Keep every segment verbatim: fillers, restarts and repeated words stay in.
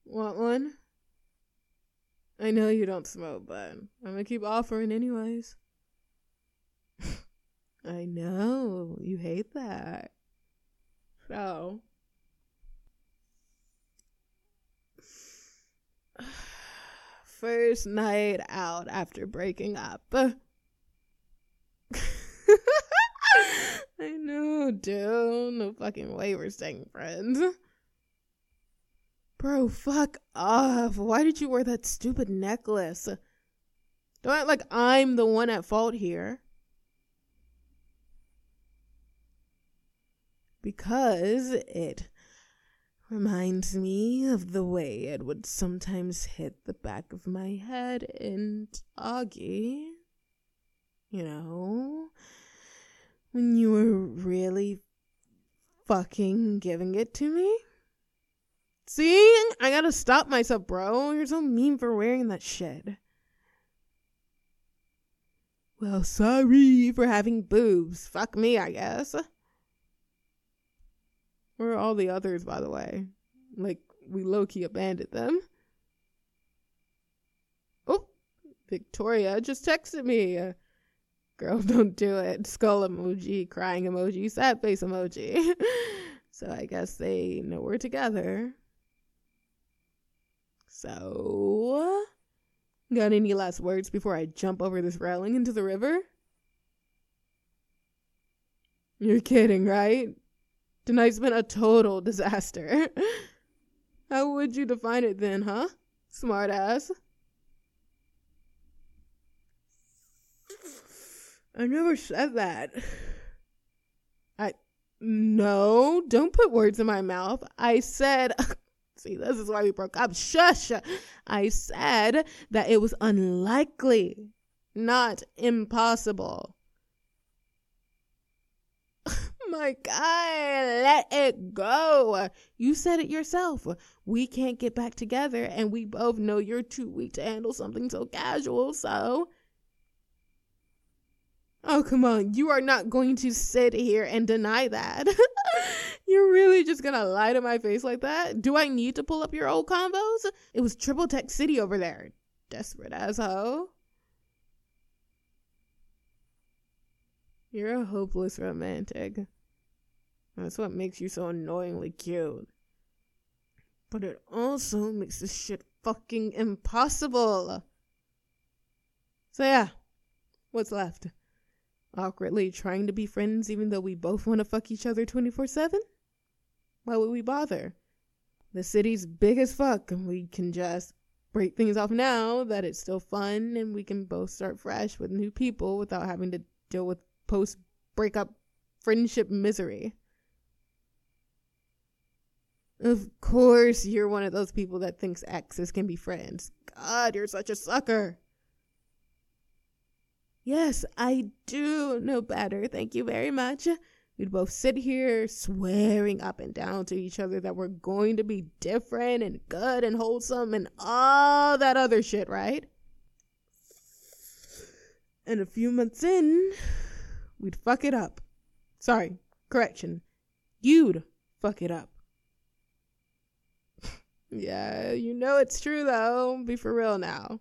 Want one? I know you don't smoke, but I'm gonna keep offering anyways. I know, you hate that. So. First night out after breaking up. I know, dude. No fucking way we're staying friends. Bro, fuck off. Why did you wear that stupid necklace? Don't act like I'm the one at fault here. Because it reminds me of the way it would sometimes hit the back of my head in Augie. You know, when you were really fucking giving it to me. See? I gotta stop myself, bro. You're so mean for wearing that shit. Well, sorry for having boobs. Fuck me, I guess. Where are all the others, by the way? Like, we low-key abandoned them. Oh, Victoria just texted me. Uh, girl, don't do it. Skull emoji, crying emoji, sad face emoji. So I guess they know we're together. So, got any last words before I jump over this railing into the river? You're kidding, right? Tonight's been a total disaster. How would you define it then, huh? Smart ass. I never said that. I, no, don't put words in my mouth. I said, see, this is why we broke up. Shush. I said that it was unlikely, not impossible. My God, let it go. You said it yourself. We can't get back together, and we both know you're too weak to handle something so casual, so. Oh, come on. You are not going to sit here and deny that. You're really just gonna lie to my face like that? Do I need to pull up your old combos? It was Triple Tech City over there. Desperate asshole. You're a hopeless romantic. That's what makes you so annoyingly cute. But it also makes this shit fucking impossible. So yeah, what's left? Awkwardly trying to be friends even though we both want to fuck each other twenty-four seven? Why would we bother? The city's big as fuck, and we can just break things off now that it's still fun, and we can both start fresh with new people without having to deal with post-breakup friendship misery. Of course you're one of those people that thinks exes can be friends. God, you're such a sucker. Yes, I do know better. Thank you very much. We'd both sit here swearing up and down to each other that we're going to be different and good and wholesome and all that other shit, right? And a few months in, we'd fuck it up. Sorry, correction. You'd fuck it up. Yeah, you know it's true though. Be for real now.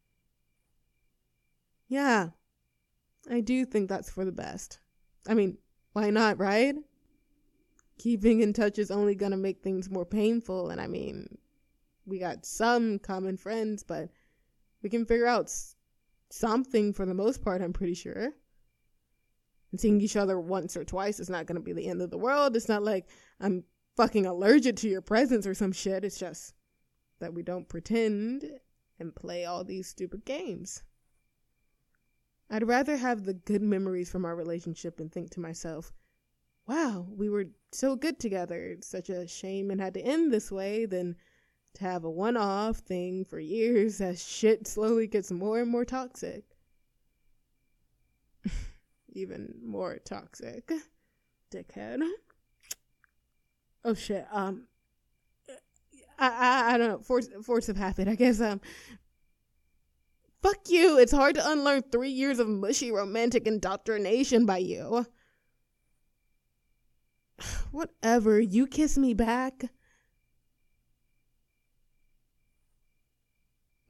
Yeah, I do think that's for the best. I mean, why not, right? Keeping in touch is only gonna make things more painful, and I mean, we got some common friends, but we can figure out s- something for the most part, I'm pretty sure. And seeing each other once or twice is not gonna be the end of the world. It's not like I'm fucking allergic to your presence or some shit. It's just that we don't pretend and play all these stupid games. I'd rather have the good memories from our relationship and think to myself, wow, we were so good together. It's such a shame it had to end this way than to have a one-off thing for years as shit slowly gets more and more toxic. Even more toxic. Dickhead. Oh shit, um, I, I, I don't know, force, force of habit, I guess, um, fuck you, it's hard to unlearn three years of mushy romantic indoctrination by you. Whatever, you kiss me back.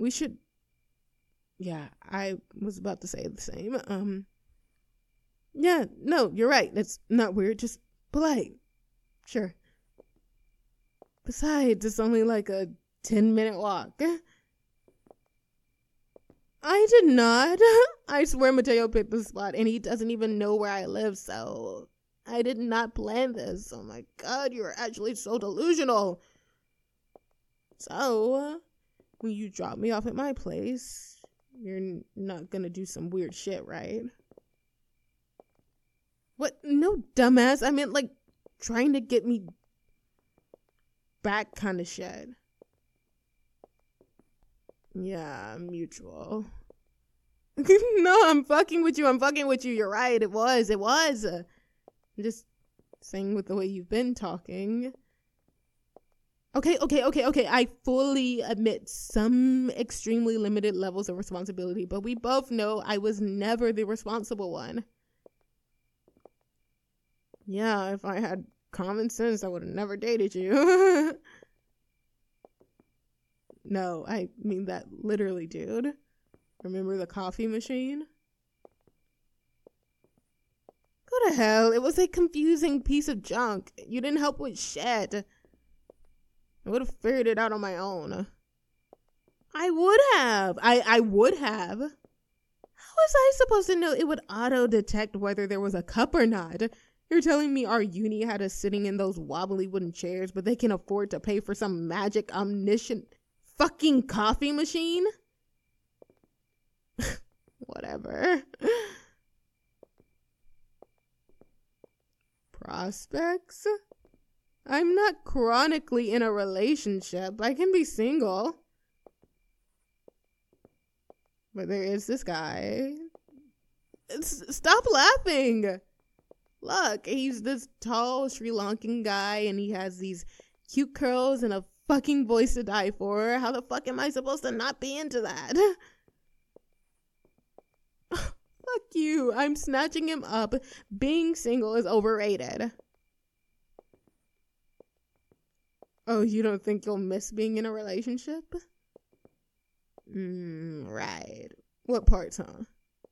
we should, yeah, I was about to say the same. Um, yeah, no, you're right. It's not weird, just polite. Sure. Besides, it's only like a ten minute walk. I did not. I swear Mateo picked the spot and he doesn't even know where I live, so I did not plan this. Oh my god, you're actually so delusional. So, when you drop me off at my place, you're n- not gonna do some weird shit, right? What? No, dumbass. I meant like trying to get me back kind of shit. Yeah, mutual. No, I'm fucking with you. I'm fucking with you. You're right. It was. It was. I'm just saying with the way you've been talking. Okay, okay, okay, okay. I fully admit some extremely limited levels of responsibility, but we both know I was never the responsible one. Yeah, if I had common sense, I would have never dated you. No, I mean that literally, dude. Remember the coffee machine? Go to hell. It was a confusing piece of junk. You didn't help with shit. I would have figured it out on my own. I would have. I, I would have. How was I supposed to know it would auto-detect whether there was a cup or not? You're telling me our uni had us sitting in those wobbly wooden chairs, but they can afford to pay for some magic omniscient fucking coffee machine? Whatever. Prospects? I'm not chronically in a relationship. I can be single. But there is this guy. It's, stop laughing. Look, he's this tall Sri Lankan guy and he has these cute curls and a fucking voice to die for. How the fuck am I supposed to not be into that? Fuck you. I'm snatching him up. Being single is overrated. Oh, you don't think you'll miss being in a relationship? Mm, right. What parts, huh?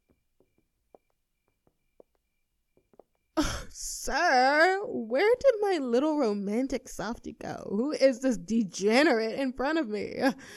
Oh, sir, where did my little romantic softie go? Who is this degenerate in front of me?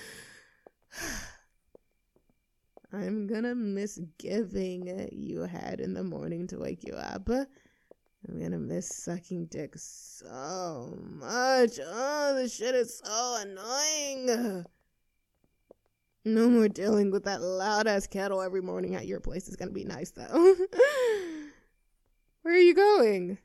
I'm gonna miss giving you a head in the morning to wake you up. I'm gonna miss sucking dick so much. Oh, this shit is so annoying. No more dealing with that loud ass kettle every morning at your place. Is gonna be nice though. Where are you going?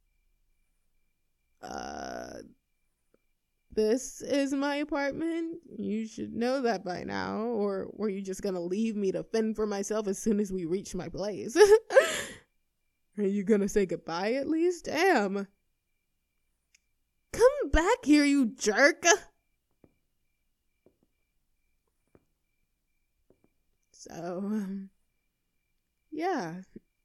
Uh, this is my apartment. You should know that by now. Or were you just gonna leave me to fend for myself as soon as we reach my place? Are you gonna say goodbye at least? Damn. Come back here, you jerk. So, um, yeah.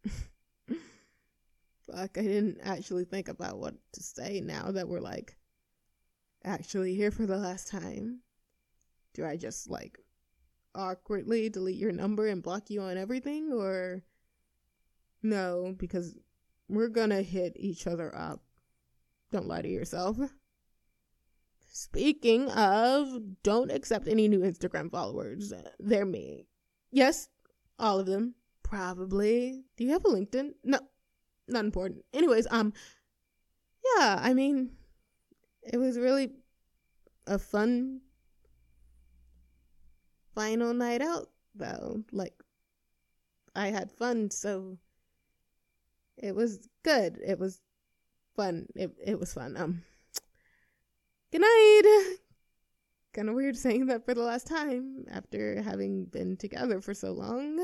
Fuck, I didn't actually think about what to say now that we're, like, actually here for the last time. Do I just, like, awkwardly delete your number and block you on everything? Or no, because we're gonna hit each other up. Don't lie to yourself. Speaking of, don't accept any new Instagram followers. They're me. Yes, all of them. Probably. Do you have a LinkedIn? No. Not important. Anyways, um, yeah, I mean, it was really a fun final night out, though. Like, I had fun, so it was good. It was fun. It it was fun. Um, good night. Kind of weird saying that for the last time after having been together for so long.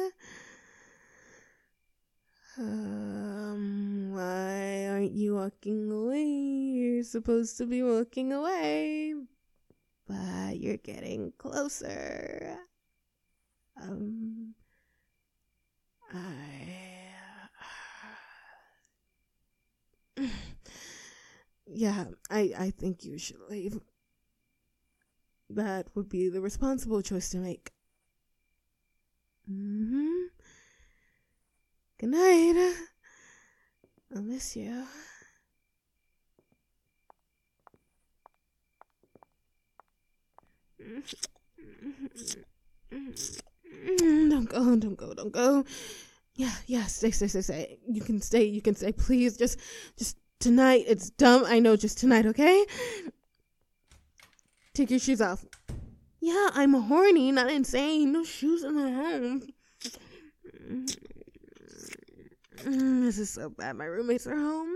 Um, why aren't you walking away? You're supposed to be walking away, but you're getting closer. Um, I, yeah, I, I think you should leave. that would be the responsible choice to make. Mm-hmm. Good night. I'll miss you. Don't go, don't go, don't go. Yeah, yeah, stay, stay, stay, stay. You can stay, you can stay, please. Just, just tonight. It's dumb, I know, just tonight, okay? Take your shoes off. Yeah, I'm horny, not insane. No shoes in the home. This is so bad. My roommates are home.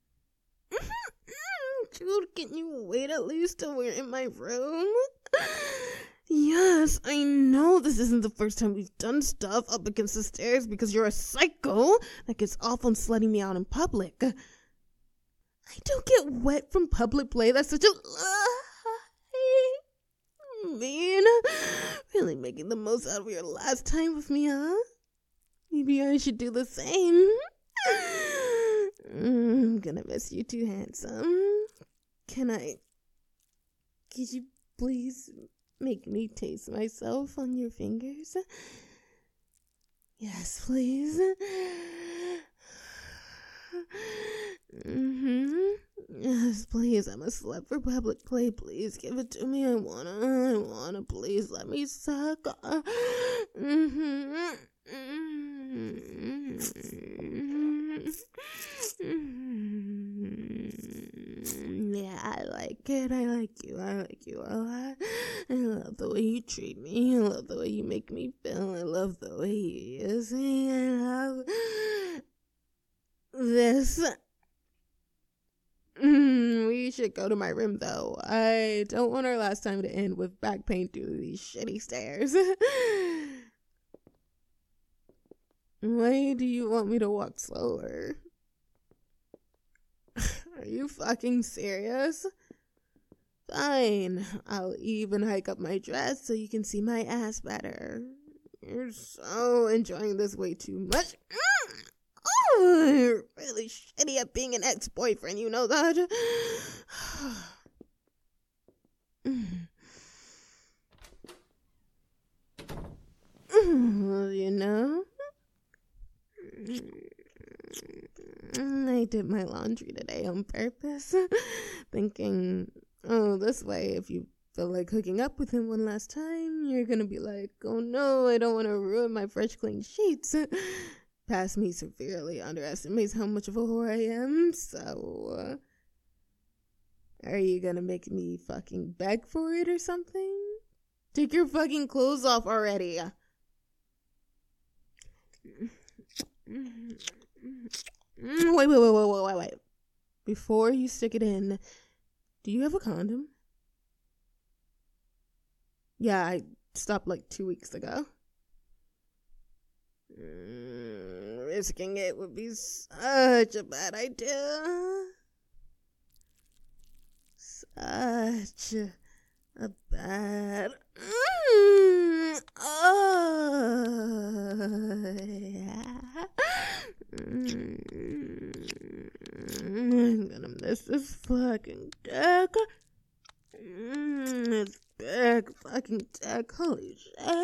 Dude, can you wait at least till we're in my room? Yes, I know this isn't the first time we've done stuff up against the stairs because you're a psycho that gets off on slutting me out in public. I don't get wet from public play. That's such a lie. Mean. Really making the most out of your last time with me, huh? Maybe I should do the same. I'm gonna miss you too, handsome. Can I... Could you please make me taste myself on your fingers? Yes, please. Mm-hmm. Yes, please. I'm a slut for public play. Please give it to me. I wanna. I wanna. Please let me suck. Mm-hmm. Mm-hmm. Yeah, I like it. I like you. I like you a lot. I love the way you treat me. I love the way you make me feel. I love the way you use me. I love this. Mm, we should go to my room, though. I don't want our last time to end with back pain due to these shitty stairs. Why do you want me to walk slower? Are you fucking serious? Fine. I'll even hike up my dress so you can see my ass better. You're so enjoying this way too much. Mm. Oh, you're really shitty at being an ex-boyfriend, you know that? Well, you know, I did my laundry today on purpose, thinking, oh, this way, if you feel like hooking up with him one last time, you're gonna be like, oh no, I don't want to ruin my fresh clean sheets. Past me severely underestimates how much of a whore I am, so uh, are you gonna make me fucking beg for it or something? Take your fucking clothes off already. Wait, wait, wait, wait, wait, wait, wait. Before you stick it in, do you have a condom? Yeah, I stopped like two weeks ago. Mm, risking it would be such a bad idea. Such a bad... Mm, oh, yeah. Mm, I'm gonna miss this fucking dick. Mm, this big fucking dick. Holy shit.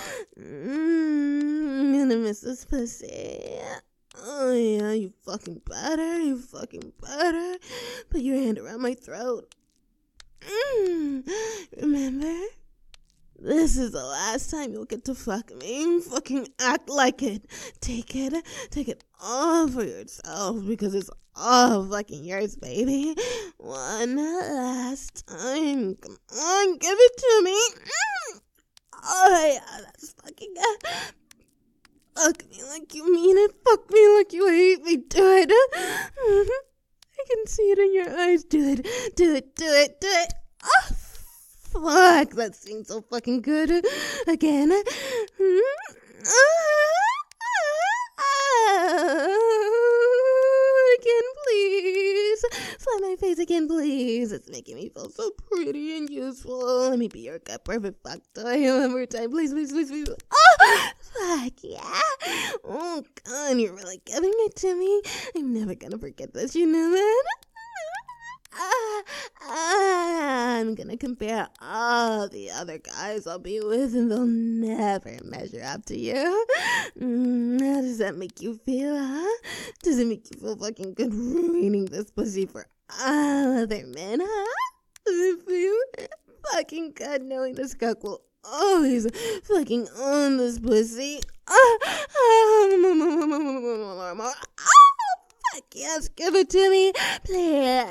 Mm, I'm gonna miss this pussy. Oh yeah, you fucking better. You fucking better. Put your hand around my throat. Mm, remember? This is the last time you'll get to fuck me. Fucking act like it. Take it. Take it all for yourself because it's all fucking yours, baby. One last time. Come on, give it to me. Mm. Oh, yeah, that's fucking good. Fuck me like you mean it. Fuck me like you hate me. Do it. Mm-hmm. I can see it in your eyes. Do it. Do it. Do it. Do it. Oh, fuck. That seems so fucking good. Again. Mm-hmm. Again, please. Slap my face again, please. It's making me feel so pretty and useful. Let me be your gut perfect fuck toy one more time. Please, please, please, please. Oh, fuck yeah. Oh, God, you're really giving it to me. I'm never gonna forget this, you know that? ah, ah, I'm gonna compare all the other guys I'll be with, and they'll never measure up to you. Mm, how does that make you feel, huh? Does it make you feel fucking good ruining this pussy for all other men, huh? Does it feel fucking good knowing this cuck will always fucking own this pussy? Ah, ah, fuck yes, give it to me, please.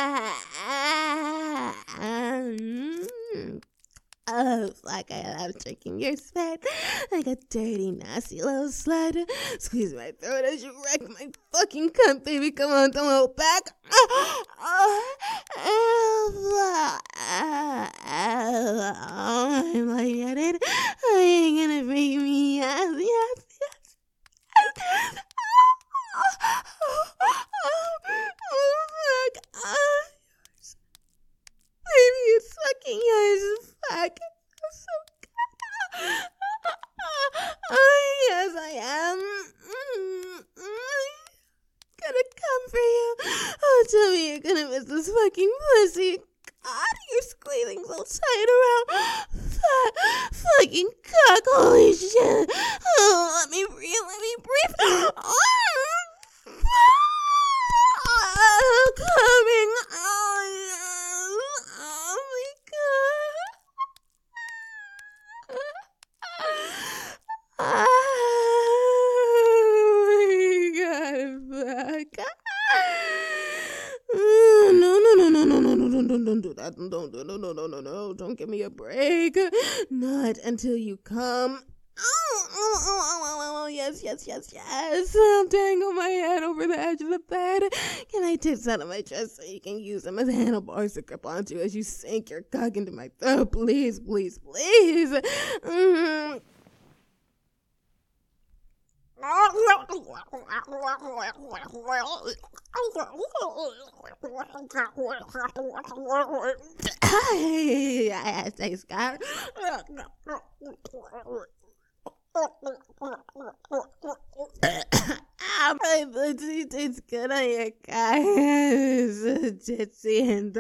Oh, fuck, I love drinking your sweat like a dirty, nasty little slut. Squeeze my throat as you wreck my fucking cunt, baby. Come on, don't hold back. Oh, oh, oh, oh, I'm lightheaded. Are you gonna make me? Yes, yes, yes. Oh, oh, oh, fuck. Oh, baby, it's fucking yours. Fuck. I'm so good. Oh, yes, I am. Mm-hmm. Gonna come for you. Oh, tell me you're gonna miss this fucking pussy. God, you're squealing so tight around. Fat fucking cock. Holy shit. Oh, let me breathe. Let me breathe. Oh, oh coming. Oh, yes. Oh, my God. Oh, my God. Fuck. No, no, no, no, no, no, no, no, don't, don't do that. Don't, don't, no, no, no, no, no. Don't give me a break. Not until you come. Oh, oh, oh, oh, oh, oh, yes, yes, yes, yes. I'll dangle my head over the edge of the bed. Can I tits out of my chest so you can use them as handlebars to grip onto as you sink your cock into my throat? Please, please, please. Mm-hmm. Yes, thanks, God. My pussy tastes good on your guy. It's a titsy and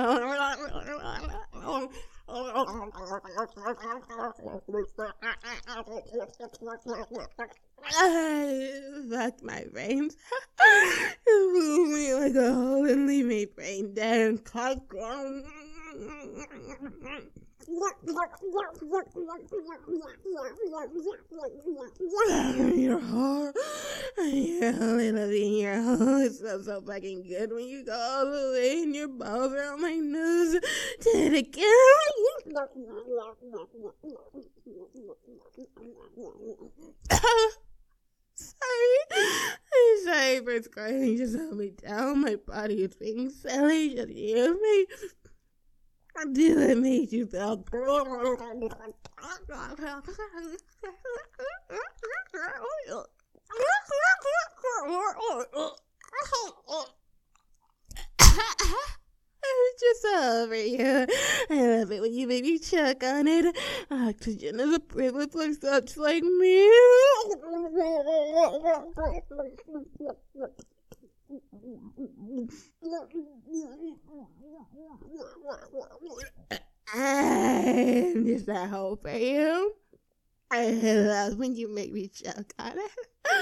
fuck my veins. Move me like a hole and leave me brain dead and cock. Your hole, you're only loving your hole. It smells so fucking good when you go all the way and your balls are on my nose. Did it again? Sorry. I'm sorry for screaming. Just hold me down. My body is being silly. Just hear me. Do it make you feel I'm just over you. I love it when you make me choke on it. Oxygen is a privilege for such like me. I'm just a hoe for you. I love when you make me choke on it.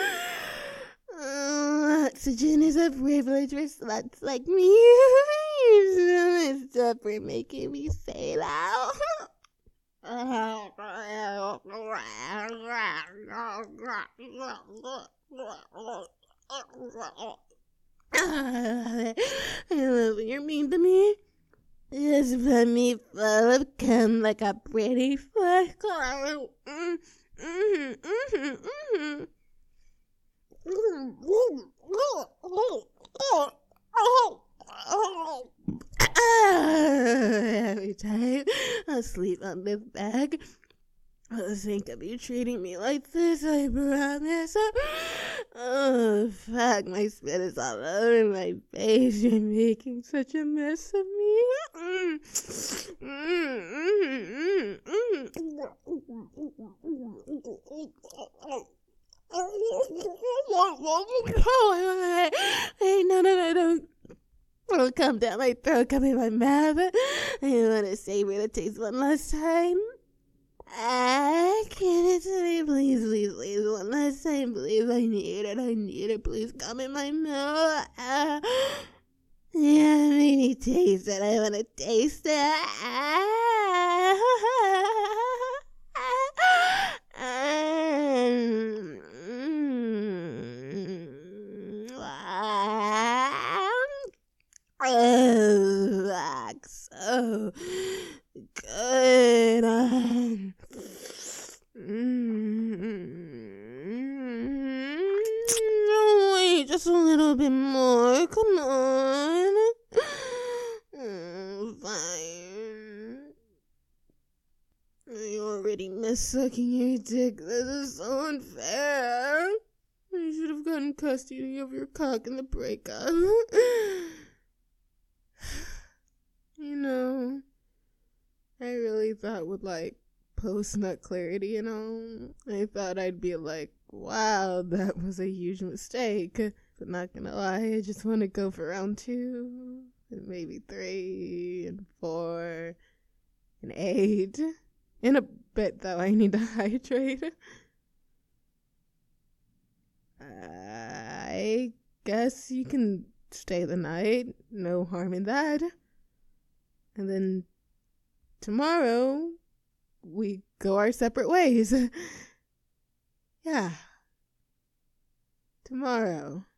Oh, oxygen is a privilege for sluts like me. You smell this stuff for making me say that. I love when you're mean to me. Just put me full of cum like a pretty flag. Mm, mm, mm, mm. Every time I sleep on this bag, I'll think of you treating me like this, I promise. Oh, fuck, my spit is all over my face. You're making such a mess of me. Mm. Mm, mm, mm, mm. Oh, wait, no, no, no, don't. It'll come down my throat, come in my mouth. I want to savor the taste one last time. Ah, give it to me, please, please, please. One last time, please. I need it, I need it. Please come in my mouth. Ah. Yeah, make me taste it. I want to taste it. Ah. Oh, that's so good. Um, mm, oh, wait, just a little bit more. Come on. Mm, fine. I already miss sucking your dick. This is so unfair. I should have gotten custody of your cock in the breakup. You know, I really thought with like post nut clarity and all, I thought I'd be like, wow, that was a huge mistake. But not gonna lie, I just want to go for round two, and maybe three, and four, and eight. In a bit, though, I need to hydrate. I guess you can stay the night. No harm in that. And then tomorrow, we go our separate ways. Yeah. Tomorrow.